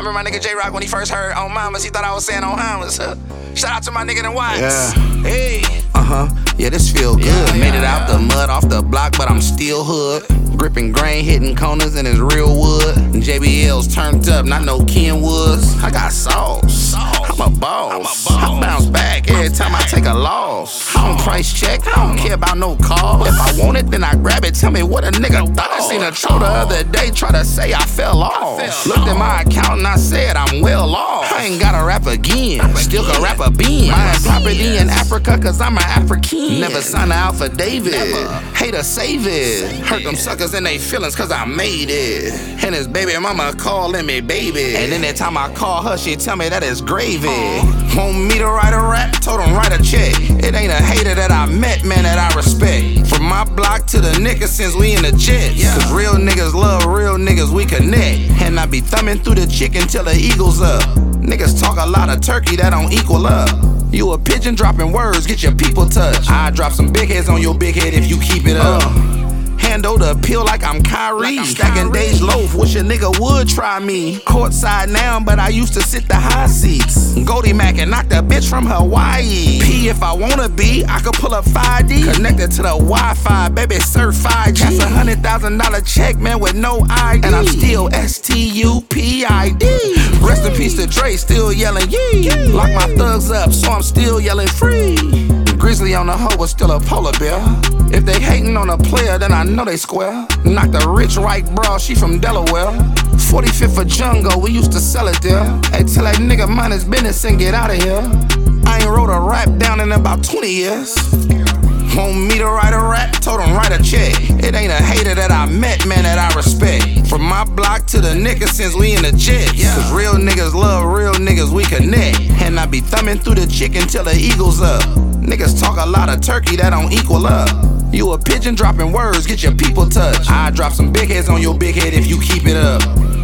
remember my nigga J-Rock when he first heard On Mamas, he thought I was saying On Hammers. Shout out to my nigga in Watts. Yeah. Hey. Yeah, this feel good. Yeah, Made it out the mud off the block, but I'm still hood. Gripping grain, hitting corners, and it's real wood. JBL's turned up, not no Kenwoods. I got sauce. I'm a boss. I bounce back every time I take a loss. I don't price check, I don't care about no call. If I want it, then I grab it. Tell me what a nigga thought. I seen a troll the other day try to say I fell off. Looked at my account and I said I'm well off. I ain't gotta rap again, still can rap a bean. Buying property in Africa cause I'm an African. Never signed out for David, hater save it. Hurt them suckers in they feelings cause I made it. And his baby mama calling me baby. And then that time I call her, she tell me that it's gravy. Want me to write a rap? Told him write a check. It ain't a hater that I met, man, that I respect. From my block to the niggas since we in the jets. Cause real niggas love real niggas, we connect. And I be thumbing through the chicken till the eagle's up. Niggas talk a lot of turkey, that don't equal up. You a pigeon dropping words, get your people touched. I drop some big heads on your big head if you keep it up. Handle the appeal like I'm Kyrie. Stacking Dage Loaf, wish a nigga would try me. Courtside now, but I used to sit the high seats. Goldie Mac and knock that bitch from Hawaii. P if I wanna be, I could pull up 5D. Connected to the Wi-Fi, baby, surf 5G. That's $100,000 check, man, with no ID. And I'm still STUPID. Rest in peace to Dre, still yelling yee. Lock my thugs up, so I'm still yelling free. Grizzly on the hoe was still a polar bear. If they hating on a player, then I know they square. Knocked a rich white bra, she from Delaware. 45th for Jungle, we used to sell it there. Hey, tell that nigga mind his business and get out of here. I ain't wrote a rap down in about 20 years. Want me to write a rap? Told him write a check. It ain't a hater that I met, man, that I respect. From my block to the niggas since we in the jets. Cause real niggas love real niggas, we connect. And I be thumbing through the chicken till the eagle's up. Niggas talk a lot of turkey, that don't equal up. You a pigeon dropping words, get your people touched. I drop some big heads on your big head if you keep it up.